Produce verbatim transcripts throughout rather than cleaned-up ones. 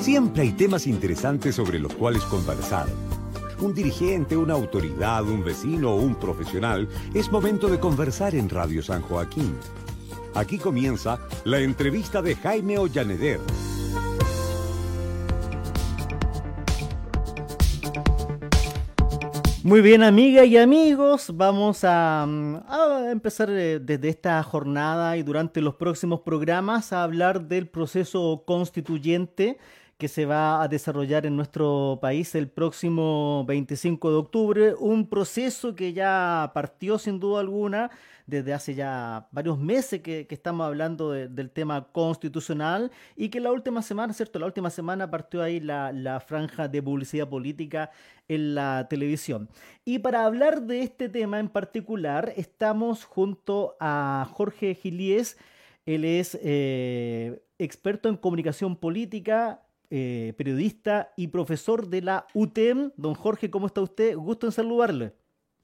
Siempre hay temas interesantes sobre los cuales conversar. Un dirigente, una autoridad, un vecino o un profesional, es momento de conversar en Radio San Joaquín. Aquí comienza la entrevista de Jaime Ollaneder. Muy bien, amigas y amigos, vamos a, a empezar desde esta jornada y durante los próximos programas a hablar del proceso constituyente que se va a desarrollar en nuestro país el próximo veinticinco de octubre, un proceso que ya partió sin duda alguna desde hace ya varios meses que, que estamos hablando de, del tema constitucional y que la última semana, ¿cierto? La última semana partió ahí la, la franja de publicidad política en la televisión. Y para hablar de este tema en particular, estamos junto a Jorge Gilies. Él es eh, experto en comunicación política, Eh, periodista y profesor de la U T E M. Don Jorge, ¿cómo está usted? Gusto en saludarle.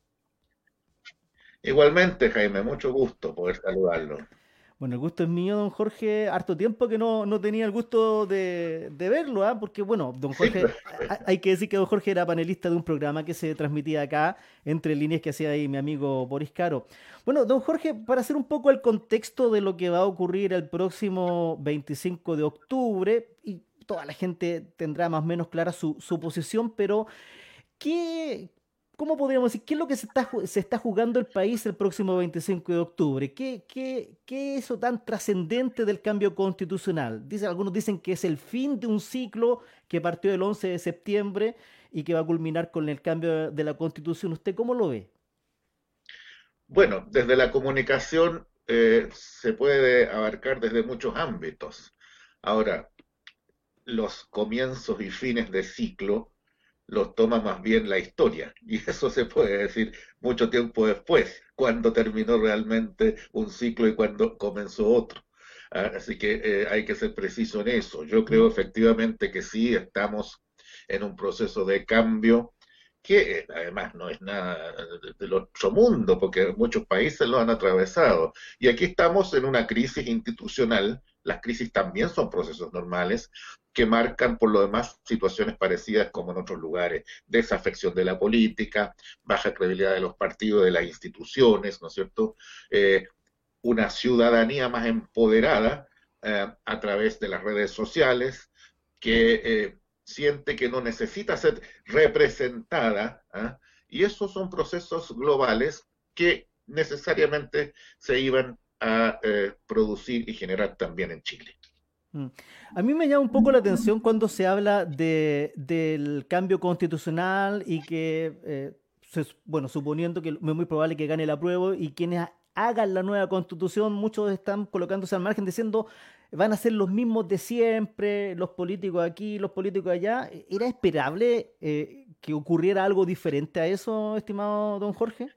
Igualmente, Jaime, mucho gusto poder saludarlo. Bueno, el gusto es mío, don Jorge. Harto tiempo que no, no tenía el gusto de, de verlo, ¿ah? Porque, bueno, don Sí, Jorge, a- hay que decir que don Jorge era panelista de un programa que se transmitía acá, entre líneas que hacía ahí mi amigo Boris Caro. Bueno, don Jorge, para hacer un poco el contexto de lo que va a ocurrir el próximo veinticinco de octubre, y toda la gente tendrá más o menos clara su, su posición, pero ¿qué, cómo podríamos decir, qué es lo que se está, ju- se está jugando el país el próximo veinticinco de octubre? ¿Qué, qué, qué es eso tan trascendente del cambio constitucional? Dice, algunos dicen que es el fin de un ciclo que partió el once de septiembre y que va a culminar con el cambio de la constitución. ¿Usted cómo lo ve? Bueno, desde la comunicación eh, se puede abarcar desde muchos ámbitos. Ahora, los comienzos y fines de ciclo los toma más bien la historia, y eso se puede decir mucho tiempo después, cuando terminó realmente un ciclo y cuando comenzó otro. Ah, Así que eh, hay que ser preciso en eso. Yo creo ¿Mm? efectivamente que sí estamos en un proceso de cambio que eh, además no es nada de- del otro mundo, porque muchos países lo han atravesado. Y aquí estamos en una crisis institucional. Las crisis también son procesos normales que marcan por lo demás situaciones parecidas como en otros lugares: desafección de la política, baja credibilidad de los partidos, de las instituciones, ¿no es cierto? Eh, una ciudadanía más empoderada eh, a través de las redes sociales, que eh, siente que no necesita ser representada, ¿eh? Y esos son procesos globales que necesariamente se iban a eh, producir y generar también en Chile. Mm. A mí me llama un poco la atención cuando se habla de, del cambio constitucional y que, eh, se- bueno, suponiendo que es muy probable que gane el apruebo y quienes ha- hagan la nueva constitución, muchos están colocándose al margen diciendo van a ser los mismos de siempre, los políticos aquí, los políticos allá. ¿Era esperable eh, que ocurriera algo diferente a eso, estimado don Jorge?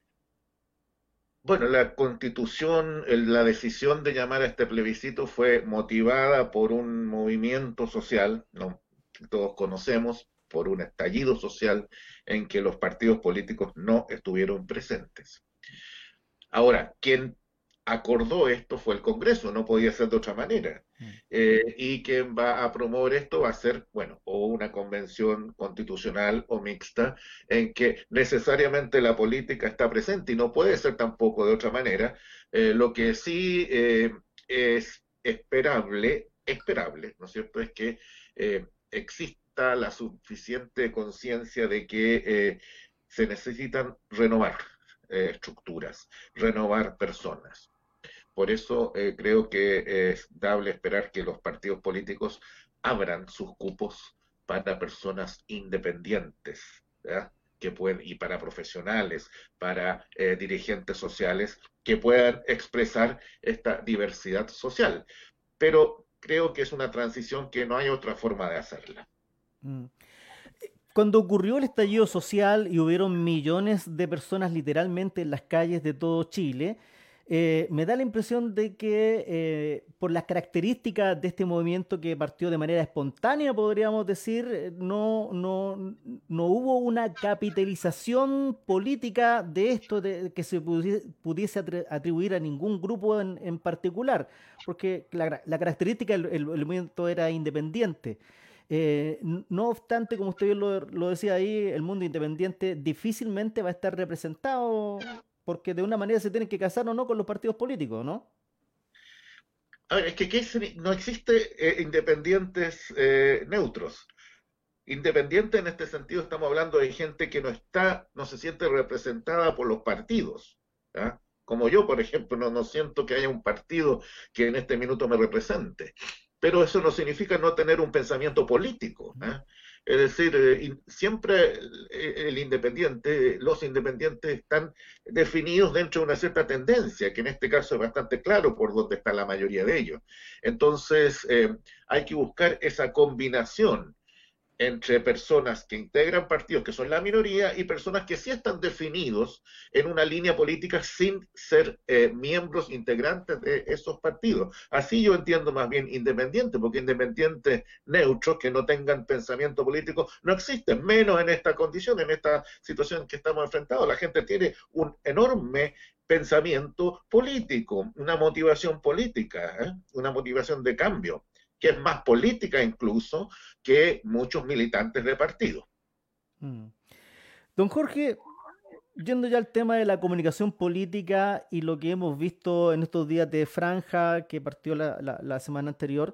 Bueno, la constitución, el- la decisión de llamar a este plebiscito fue motivada por un movimiento social, ¿no? Que todos conocemos, por un estallido social en que los partidos políticos no estuvieron presentes. Ahora, quien acordó esto fue el Congreso, no podía ser de otra manera. Mm. Eh, y quien va a promover esto va a ser, bueno, o una convención constitucional o mixta, en que necesariamente la política está presente y no puede ser tampoco de otra manera. Eh, lo que sí eh, es esperable, esperable, ¿no es cierto?, es que eh, exista la suficiente conciencia de que eh, se necesitan renovar eh, estructuras, renovar personas. Por eso eh, creo que es dable esperar que los partidos políticos abran sus cupos para personas independientes, ¿ya? Que pueden, y para profesionales, para eh, dirigentes sociales que puedan expresar esta diversidad social. Pero creo que es una transición que no hay otra forma de hacerla. Mm. Cuando ocurrió el estallido social y hubieron millones de personas literalmente en las calles de todo Chile, eh, me da la impresión de que eh, por las características de este movimiento que partió de manera espontánea, podríamos decir, eh, no, no, no hubo una capitalización política de esto de, que se pudiese, pudiese atri- atribuir a ningún grupo en, en particular, porque la, la característica del el- el movimiento era independiente. Eh, n- no obstante, como usted bien lo, lo decía ahí, el mundo independiente difícilmente va a estar representado porque de una manera se tienen que casar o no con los partidos políticos, ¿no? A ver, es que ¿qué es- no existe eh, independientes eh, neutros. Independiente en este sentido estamos hablando de gente que no está, no se siente representada por los partidos. ¿Ya? Como yo, por ejemplo, no, no siento que haya un partido que en este minuto me represente. Pero eso no significa no tener un pensamiento político. ¿Eh? Es decir, eh, in- siempre el, el independiente, los independientes están definidos dentro de una cierta tendencia, que en este caso es bastante claro por dónde está la mayoría de ellos. Entonces, eh, hay que buscar esa combinación entre personas que integran partidos que son la minoría y personas que sí están definidos en una línea política sin ser eh, miembros integrantes de esos partidos. Así yo entiendo más bien independiente, porque independientes neutros que no tengan pensamiento político no existen, menos en esta condición, en esta situación que estamos enfrentados. La gente tiene un enorme pensamiento político, una motivación política, ¿eh? Una motivación de cambio, que es más política incluso que muchos militantes de partido. Mm. Don Jorge, yendo ya al tema de la comunicación política y lo que hemos visto en estos días de franja que partió la, la- la semana anterior,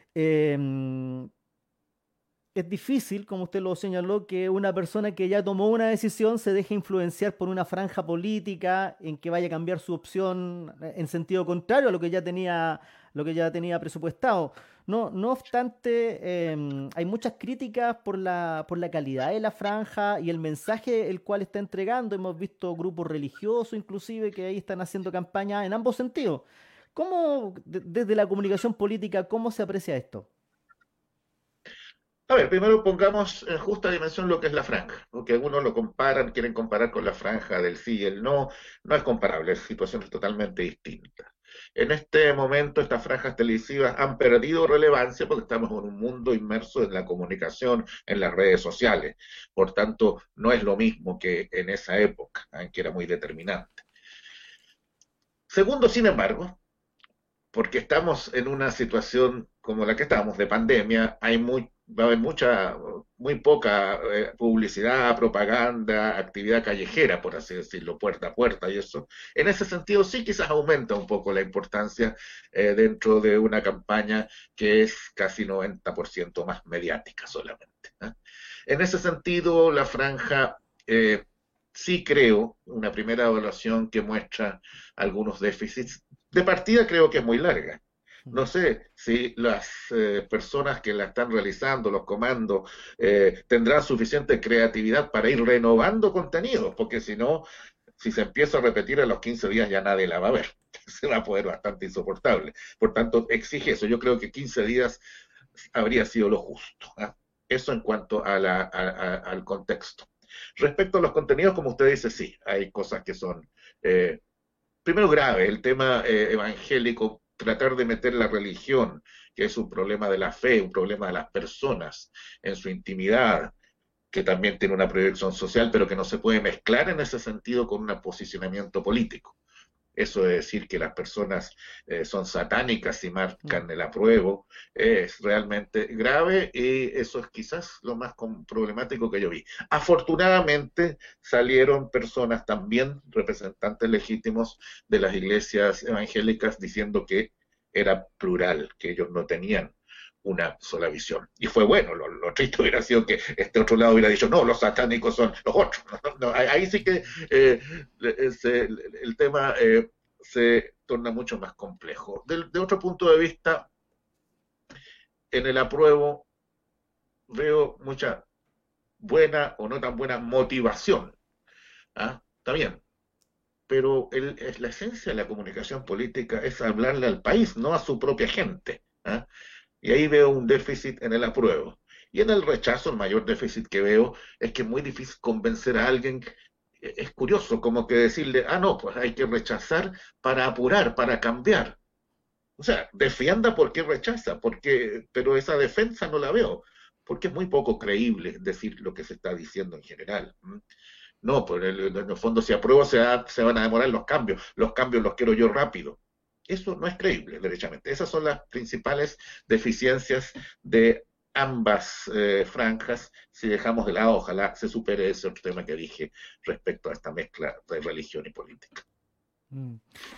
em, es difícil, como usted lo señaló, que una persona que ya tomó una decisión se deje influenciar por una franja política en que vaya a cambiar su opción eh, en sentido contrario a lo que ya tenía, lo que ya tenía presupuestado. No, no obstante, em, hay muchas críticas por la, por la calidad de la franja y el mensaje el cual está entregando. Hemos visto grupos religiosos inclusive que ahí están haciendo campaña en ambos sentidos. ¿Cómo, de- desde la comunicación política, cómo se aprecia esto? A ver, primero pongamos en justa dimensión lo que es la franja, porque algunos lo comparan, quieren comparar con la franja del sí y el no. No es comparable, es situaciones totalmente distintas. En este momento estas franjas televisivas han perdido relevancia porque estamos en un mundo inmerso en la comunicación, en las redes sociales. Por tanto, no es lo mismo que en esa época, en que era muy determinante. Segundo, sin embargo, porque estamos en una situación como la que estamos, de pandemia, hay muy, va a haber mucha, muy poca eh, publicidad, propaganda, actividad callejera, por así decirlo, puerta a puerta y eso. En ese sentido, sí quizás aumenta un poco la importancia eh, dentro de una campaña que es casi noventa por ciento más mediática solamente. ¿Eh? En ese sentido, la franja... Eh, sí creo, una primera evaluación que muestra algunos déficits. De partida creo que es muy larga. No sé si las eh, personas que la están realizando, los comandos, eh, tendrán suficiente creatividad para ir renovando contenidos, porque si no, si se empieza a repetir a los quince días ya nadie la va a ver. Se va a poder bastante insoportable. Por tanto, exige eso. Yo creo que quince días habría sido lo justo. ¿Eh? Eso en cuanto a la, a, a, al contexto. Respecto a los contenidos, como usted dice, sí, hay cosas que son eh, primero grave, el tema eh, evangélico, tratar de meter la religión, que es un problema de la fe, un problema de las personas en su intimidad, que también tiene una proyección social, pero que no se puede mezclar en ese sentido con un posicionamiento político. Eso de decir que las personas eh, son satánicas y Mm. marcan el apruebo es realmente grave y eso es quizás lo más problemático que yo vi. Afortunadamente salieron personas también, representantes legítimos de las iglesias evangélicas, diciendo que era plural, que ellos no tenían una sola visión. Y fue bueno, lo, lo triste hubiera sido que este otro lado hubiera dicho, no, los satánicos son los otros. No, no, ahí sí que eh, se, el tema eh, se torna mucho más complejo. De, de, otro punto de vista, en el apruebo veo mucha buena o no tan buena motivación. ¿Ah? Está bien, pero el, es la esencia de la comunicación política es hablarle al país, no a su propia gente. ¿Ah? Y ahí veo un déficit en el apruebo. Y en el rechazo, el mayor déficit que veo es que es muy difícil convencer a alguien. Es curioso, como que decirle, ah, no, pues hay que rechazar para apurar, para cambiar. O sea, defienda por qué rechaza, porque, pero esa defensa no la veo, porque es muy poco creíble decir lo que se está diciendo en general. No, pues en el fondo si apruebo se, da, se van a demorar los cambios, los cambios los quiero yo rápido. Eso no es creíble, derechamente. Esas son las principales deficiencias de ambas eh, franjas, si dejamos de lado, ojalá se supere ese otro tema que dije respecto a esta mezcla de religión y política. Mm.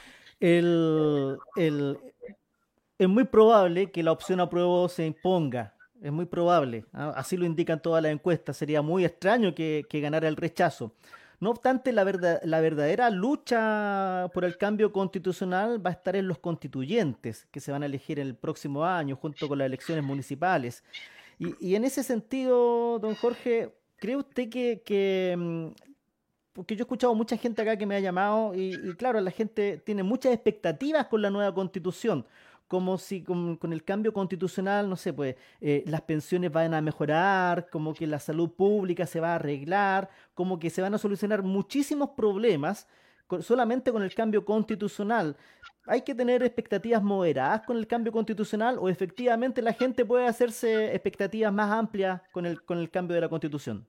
El, el, es muy probable que la opción apruebo se imponga. Es muy probable. ¿Ah? Así lo indican todas las encuestas. Sería muy extraño que, que ganara el rechazo. No obstante, la verdad, la verdadera lucha por el cambio constitucional va a estar en los constituyentes que se van a elegir el próximo año junto con las elecciones municipales. Y, y en ese sentido, don Jorge, ¿cree usted que, que, mm, porque yo he escuchado mucha gente acá que me ha llamado y, y claro, la gente tiene muchas expectativas con la nueva constitución, como si con, con el cambio constitucional, no sé, pues eh, las pensiones van a mejorar, como que la salud pública se va a arreglar, como que se van a solucionar muchísimos problemas con- solamente con el cambio constitucional. ¿Hay que tener expectativas moderadas con el cambio constitucional o efectivamente la gente puede hacerse expectativas más amplias con el, con el cambio de la constitución?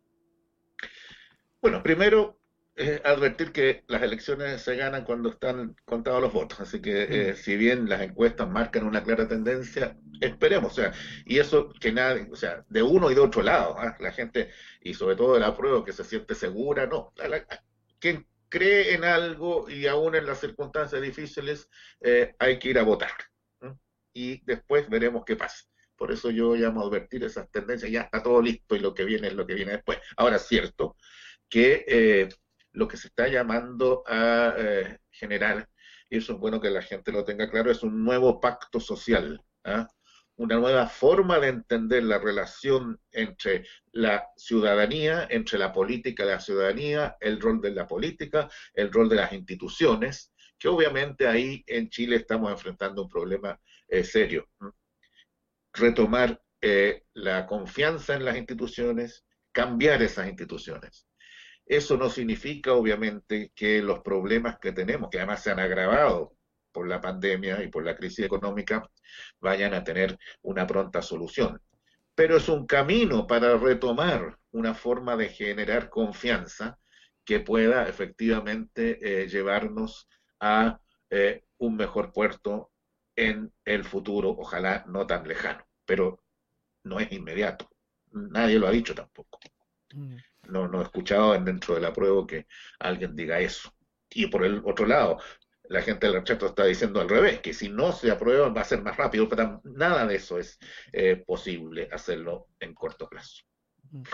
Bueno, primero, eh, advertir que las elecciones se ganan cuando están contados los votos, así que Mm, eh, si bien las encuestas marcan una clara tendencia, esperemos, o sea, y eso que nadie, o sea, de uno y de otro lado, ¿ah? La gente, y sobre todo de la prueba, que se siente segura, no, la- la- quien cree en algo y aún en las circunstancias difíciles, eh, hay que ir a votar, ¿no? Y después veremos qué pasa. Por eso yo llamo a advertir esas tendencias, ya está todo listo y lo que viene es lo que viene después. Ahora, es cierto que eh, lo que se está llamando a eh, generar, y eso es bueno que la gente lo tenga claro, es un nuevo pacto social, ¿ah? Una nueva forma de entender la relación entre la ciudadanía, entre la política y la ciudadanía, el rol de la política, el rol de las instituciones, que obviamente ahí en Chile estamos enfrentando un problema eh, serio. ¿Mm? Retomar eh, la confianza en las instituciones, cambiar esas instituciones. Eso no significa, obviamente, que los problemas que tenemos, que además se han agravado por la pandemia y por la crisis económica, vayan a tener una pronta solución. Pero es un camino para retomar una forma de generar confianza que pueda efectivamente eh, llevarnos a eh, un mejor puerto en el futuro, ojalá no tan lejano, pero no es inmediato. Nadie lo ha dicho tampoco. mm. No, no he escuchado dentro de la prueba que alguien diga eso. Y por el otro lado, la gente del rechazo está diciendo al revés, que si no se aprueba va a ser más rápido, pero nada de eso es eh, posible hacerlo en corto plazo. Mm.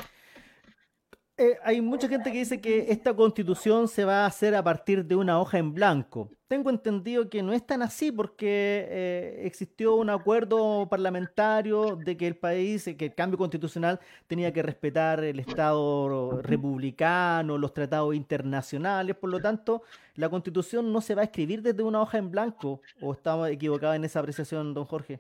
Eh, hay mucha gente que dice que esta constitución se va a hacer a partir de una hoja en blanco. Tengo entendido que no es tan así porque eh, existió un acuerdo parlamentario de que el país, eh, que el cambio constitucional tenía que respetar el Estado republicano, los tratados internacionales. Por lo tanto, la constitución no se va a escribir desde una hoja en blanco. ¿O estaba equivocado en esa apreciación, don Jorge?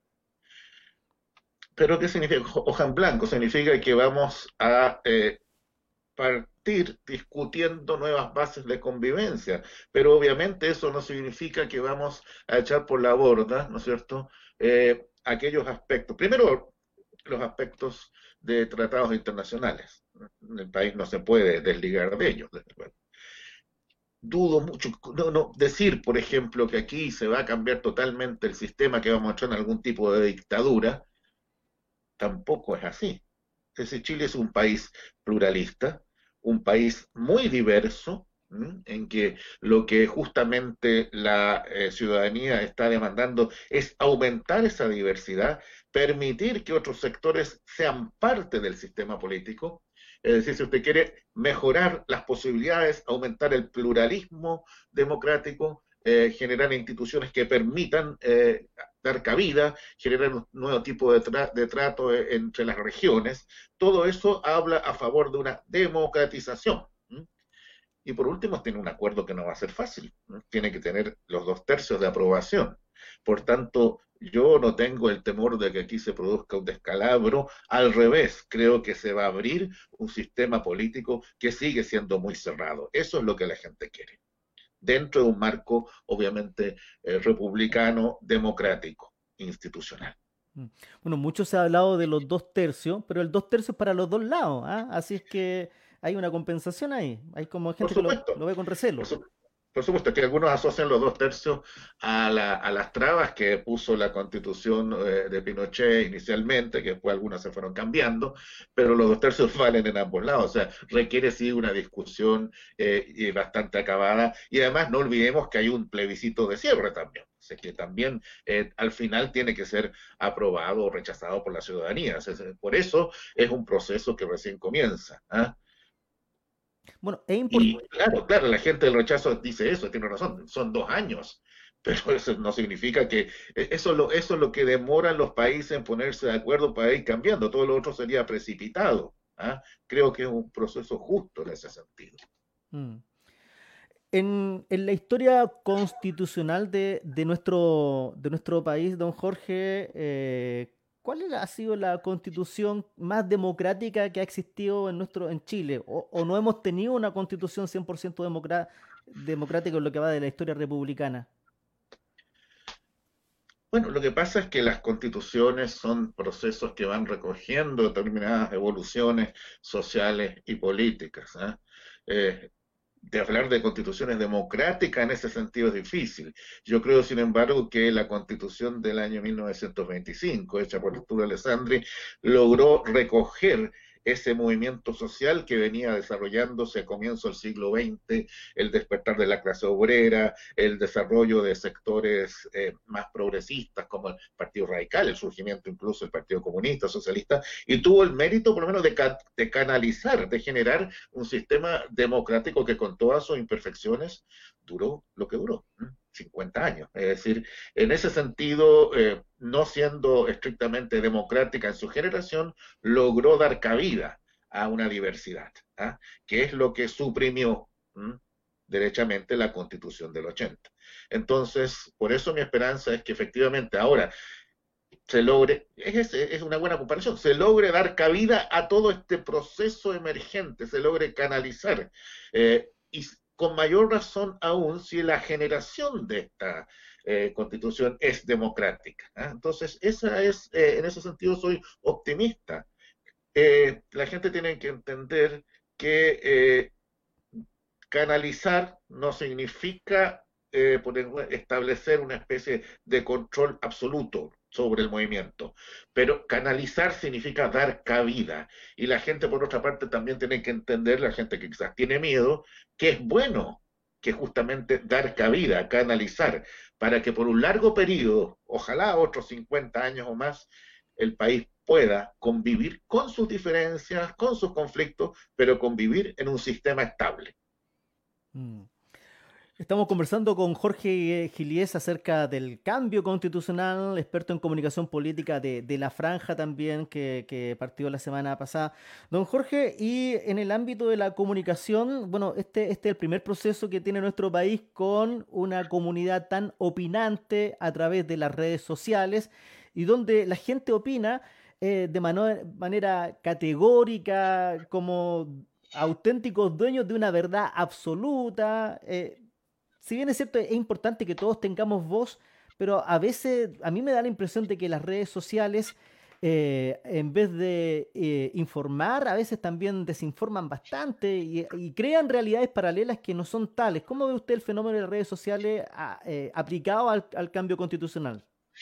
Pero ¿qué significa hoja en blanco? Significa que vamos a eh, partir discutiendo nuevas bases de convivencia, pero obviamente eso no significa que vamos a echar por la borda, ¿no es cierto?, eh, aquellos aspectos. Primero, los aspectos de tratados internacionales. El país no se puede desligar de ellos, desde luego. Dudo mucho, no, no, decir, por ejemplo, que aquí se va a cambiar totalmente el sistema, que vamos a entrar en algún tipo de dictadura, tampoco es así. Es decir, Chile es un país pluralista, un país muy diverso, ¿m? En que lo que justamente la eh, ciudadanía está demandando es aumentar esa diversidad, permitir que otros sectores sean parte del sistema político. Es decir, si usted quiere mejorar las posibilidades, aumentar el pluralismo democrático, eh, generar instituciones que permitan eh, dar cabida, generar un nuevo tipo de, tra de trato eh, entre las regiones, todo eso habla a favor de una democratización. ¿Mm? Y por último, tiene un acuerdo que no va a ser fácil, ¿no? Tiene que tener los dos tercios de aprobación. Por tanto, yo no tengo el temor de que aquí se produzca un descalabro, al revés, creo que se va a abrir un sistema político que sigue siendo muy cerrado. Eso es lo que la gente quiere, dentro de un marco, obviamente, eh, republicano, democrático, institucional. Mm. Bueno, mucho se ha hablado de los dos tercios, pero el dos tercios para los dos lados, ¿ah? Así es que hay una compensación ahí. Hay como Por gente que lo, supuesto, lo ve con por, recelo. su, Por supuesto que algunos asocian los dos tercios a, la, a las trabas que puso la constitución eh, de Pinochet inicialmente, que después algunas se fueron cambiando, pero los dos tercios valen en ambos lados, o sea, requiere sí una discusión eh, y bastante acabada, y además no olvidemos que hay un plebiscito de cierre también, o sea, que también eh, al final tiene que ser aprobado o rechazado por la ciudadanía, o sea, por eso es un proceso que recién comienza, ¿eh? Bueno, es Y importante. claro, claro, la gente del rechazo dice eso, tiene razón, son dos años, pero eso no significa que eh, eso es lo, eso es lo que demoran los países en ponerse de acuerdo para ir cambiando, todo lo otro sería precipitado. ¿Ah? Creo que es un proceso justo en ese sentido. Mm. En, en la historia constitucional de, de nuestro, de nuestro país, don Jorge, eh, ¿cuál es la- ha sido la constitución más democrática que ha existido en nuestro, en Chile? ¿O, o no hemos tenido una constitución cien por ciento democra- democrática en lo que va de la historia republicana? Bueno, lo que pasa es que las constituciones son procesos que van recogiendo determinadas evoluciones sociales y políticas. ¿Ah? Eh, de hablar de constituciones democráticas en ese sentido es difícil. Yo creo, sin embargo, que la constitución del año mil novecientos veinticinco, hecha por Arturo Alessandri, logró recoger ese movimiento social que venía desarrollándose a comienzo del siglo veinte, el despertar de la clase obrera, el desarrollo de sectores eh, más progresistas como el Partido Radical, el surgimiento incluso del Partido Comunista, Socialista, y tuvo el mérito por lo menos de, ca de canalizar, de generar un sistema democrático que con todas sus imperfecciones duró lo que duró, cincuenta años. Es decir, en ese sentido, eh, no siendo estrictamente democrática en su generación, logró dar cabida a una diversidad, ¿ah? Que es lo que suprimió ¿m? derechamente la Constitución del ochenta. Entonces, por eso mi esperanza es que efectivamente ahora se logre, es, es una buena comparación, se logre dar cabida a todo este proceso emergente, se logre canalizar, eh, y con mayor razón aún si la generación de esta eh, constitución es democrática. ¿Eh? Entonces, esa es, eh, en ese sentido soy optimista. Eh, la gente tiene que entender que eh, canalizar no significa eh, establecer una especie de control absoluto sobre el movimiento, pero canalizar significa dar cabida, y la gente por otra parte también tiene que entender, la gente que quizás tiene miedo, que es bueno que justamente dar cabida, canalizar, para que por un largo periodo, ojalá otros cincuenta años o más, el país pueda convivir con sus diferencias, con sus conflictos, pero convivir en un sistema estable. Mm. Estamos conversando con Jorge Gilies acerca del cambio constitucional, experto en comunicación política de, de La Franja también, que, que partió la semana pasada. Don Jorge, y en el ámbito de la comunicación, bueno, este, este es el primer proceso que tiene nuestro país con una comunidad tan opinante a través de las redes sociales y donde la gente opina eh, de mano- manera categórica, como auténticos dueños de una verdad absoluta. Eh, si bien es cierto, es importante que todos tengamos voz, pero a veces a mí me da la impresión de que las redes sociales, eh, en vez de eh, informar, a veces también desinforman bastante y, y crean realidades paralelas que no son tales. ¿Cómo ve usted el fenómeno de las redes sociales a- eh, aplicado al, al cambio constitucional?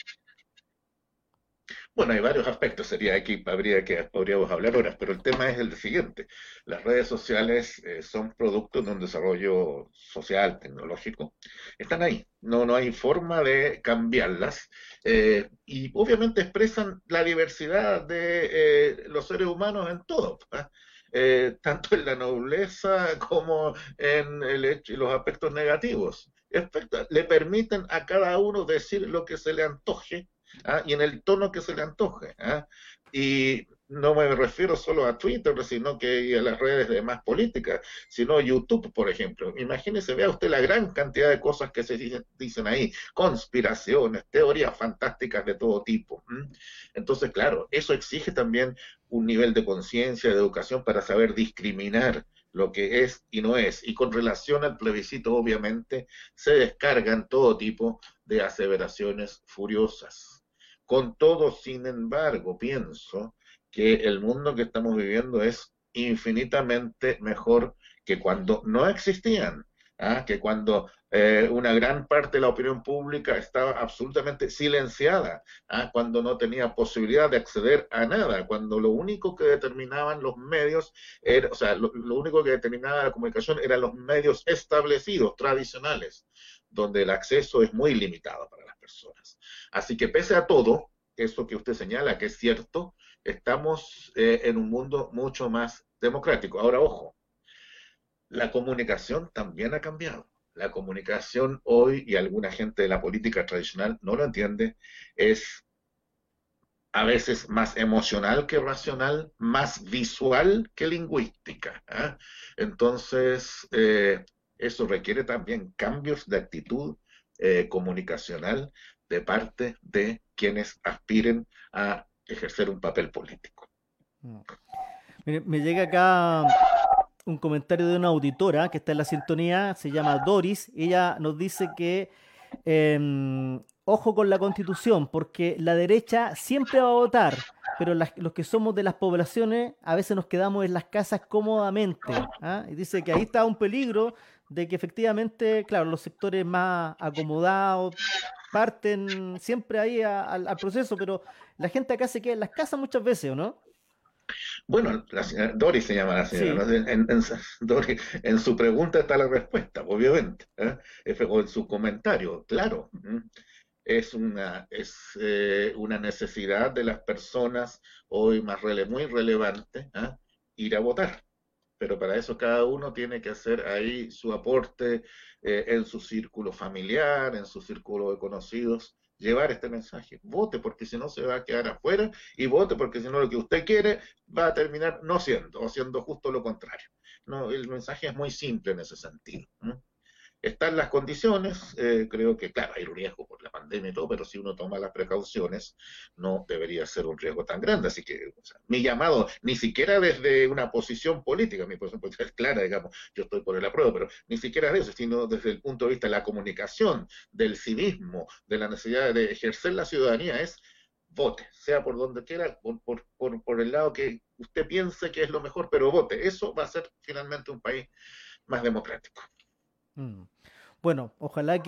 Bueno, hay varios aspectos, sería aquí, habría que, podríamos hablar horas, pero el tema es el siguiente. Las redes sociales eh, son producto de un desarrollo social, tecnológico. Están ahí, no, no hay forma de cambiarlas. Eh, y obviamente expresan la diversidad de eh, los seres humanos en todo, ¿ah? Eh, tanto en la nobleza como en el hecho, y los aspectos negativos. Efecto, le permiten a cada uno decir lo que se le antoje, ¿ah? Y en el tono que se le antoje. ¿Ah? Y no me refiero solo a Twitter, sino que a las redes de más políticas, sino YouTube, por ejemplo. Imagínese, vea usted la gran cantidad de cosas que se dicen, dicen ahí, conspiraciones, teorías fantásticas de todo tipo. ¿Mm? Entonces, claro, eso exige también un nivel de conciencia, de educación para saber discriminar lo que es y no es. Y con relación al plebiscito, obviamente, se descargan todo tipo de aseveraciones furiosas. Con todo, sin embargo, pienso que el mundo que estamos viviendo es infinitamente mejor que cuando no existían ¿ah? Que cuando eh, una gran parte de la opinión pública estaba absolutamente silenciada, ¿ah? Cuando no tenía posibilidad de acceder a nada, cuando lo único que determinaban los medios, era, o sea, lo, lo único que determinaba la comunicación eran los medios establecidos, tradicionales, donde el acceso es muy limitado para las personas. Así que pese a todo, eso que usted señala que es cierto, estamos eh, en un mundo mucho más democrático. Ahora, ojo, la comunicación también ha cambiado. La comunicación hoy, y alguna gente de la política tradicional no lo entiende, es a veces más emocional que racional, más visual que lingüística, ¿eh? Entonces, eh, eso requiere también cambios de actitud eh, comunicacional de parte de quienes aspiren a ejercer un papel político. Mire, me llega acá un comentario de una auditora que está en la sintonía, se llama Doris. Ella nos dice que eh, ojo con la Constitución, porque la derecha siempre va a votar, pero las- los que somos de las poblaciones a veces nos quedamos en las casas cómodamente. ¿Ah? Y dice que ahí está un peligro de que efectivamente, claro, los sectores más acomodados parten siempre ahí a- al, al proceso, pero la gente acá se queda en las casas muchas veces, ¿o no? Bueno, la señora, Doris se llama la señora, Sí. ¿no? En, en, Doris, en su pregunta está la respuesta, obviamente, ¿eh? O en su comentario, claro. ¿Mm? Es una, es, eh, una necesidad de las personas hoy más rele muy relevante, ¿eh? Ir a votar. Pero para eso cada uno tiene que hacer ahí su aporte eh, en su círculo familiar, en su círculo de conocidos, llevar este mensaje. Vote porque si no se va a quedar afuera y vote porque si no lo que usted quiere va a terminar no siendo o siendo justo lo contrario. No, el mensaje es muy simple en ese sentido. ¿No? Están las condiciones, eh, creo que, claro, hay riesgo por la pandemia y todo, pero si uno toma las precauciones, no debería ser un riesgo tan grande. Así que, o sea, mi llamado, ni siquiera desde una posición política, mi posición política es clara, digamos, yo estoy por el apruebo, pero ni siquiera de eso, sino desde el punto de vista de la comunicación, del civismo, de la necesidad de ejercer la ciudadanía, es vote, sea por donde quiera, por, por, por, por el lado que usted piense que es lo mejor, pero vote. Eso va a ser finalmente un país más democrático. Mm. Bueno, ojalá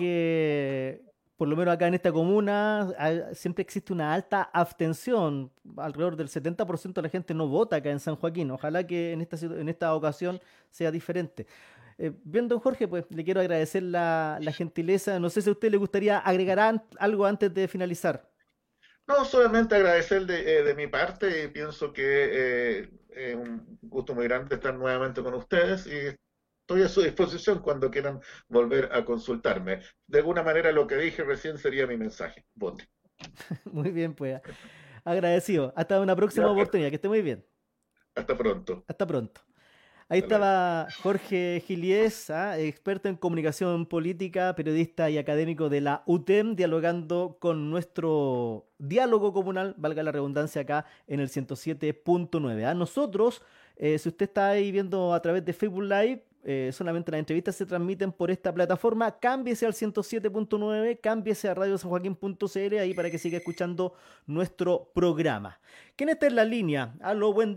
que por lo menos acá en esta comuna ah, siempre existe una alta abstención. Alrededor del setenta por ciento de la gente no vota acá en San Joaquín. Ojalá que en esta, situ- en esta ocasión sea diferente. Eh, bien, don Jorge, pues le quiero agradecer la, la gentileza. No sé si a usted le gustaría agregar an- algo antes de finalizar. No, solamente agradecer de, eh, de mi parte y pienso que eh, es un gusto muy grande estar nuevamente con ustedes y estoy a su disposición cuando quieran volver a consultarme. De alguna manera lo que dije recién sería mi mensaje. Vote. Muy bien, pues agradecido. Hasta una próxima Ya, pues, oportunidad. Que esté muy bien. hasta pronto. Hasta pronto. Ahí Hasta luego. estaba Jorge Giliés, ¿ah? Experto en comunicación política, periodista y académico de la U T E M, dialogando con nuestro diálogo comunal, valga la redundancia acá, en el ciento siete punto nueve. A nosotros, eh, si usted está ahí viendo a través de Facebook Live, eh, solamente las entrevistas se transmiten por esta plataforma. Cámbiese al ciento siete punto nueve, cámbiese a radio san joaquín punto c l ahí para que siga escuchando nuestro programa. ¿Quién está en la línea? Aló, buen día.